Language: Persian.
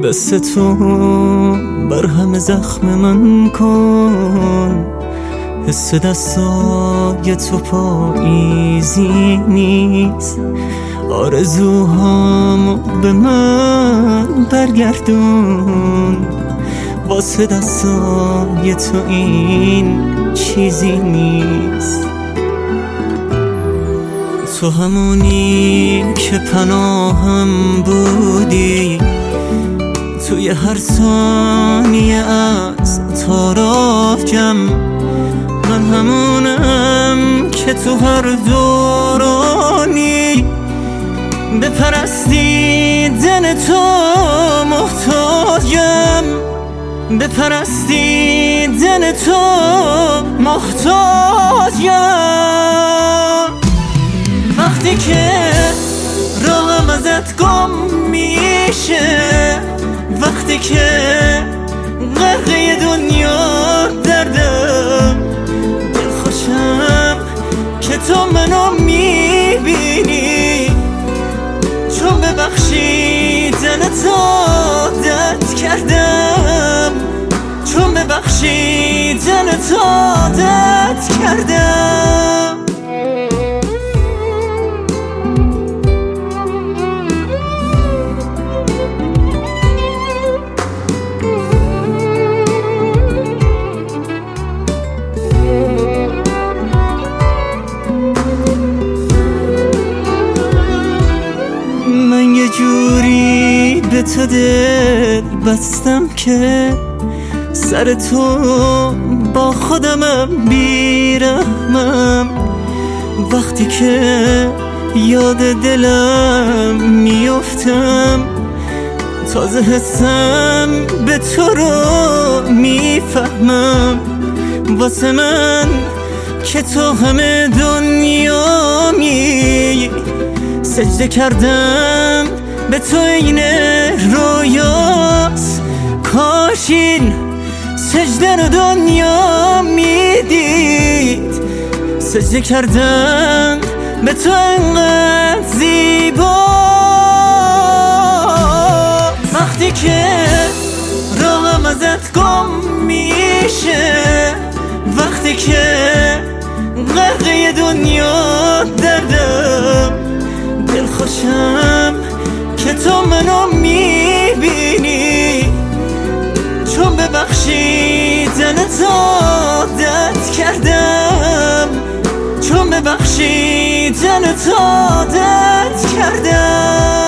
دست تو بر همه زخم من کن، حس دستای تو پاییزی نیست. آرزوهامو به من برگردون، واسه دستای تو این چیزی نیست. تو همونی که پناهم بودی توی هر ثانیه از تاراجم، من همونم که تو هر دورانی به پرستیدن تو محتاجم، به پرستیدن تو محتاجم. وقتی که راهم ازت گم میشه، وقتی که غرقه دنیا دردم، دلخوشم که تو منو میبینی، چون ببخشیدن تو عادت کردم، چون ببخشیدن تو عادت کردم. من یه جوری به تو دل بستم که سر تو با خودمم بیرحمم. وقتی که یاد دلم میفتم، تازه حسم به تو رو میفهمم. واسه من که تو همه دنیامی، سجده کردم به تو این رویاست. کاش این سجده رو دنیا میدید، سجده کردم به تو انقدر زیبا. وقتی که راهم ازت گم میشه، وقتی که غرقه دنیا دردم، دلخوشم که تو منو میبینی، چون ببخشیدن تو عادت کردم، چون ببخشیدن تو عادت کردم.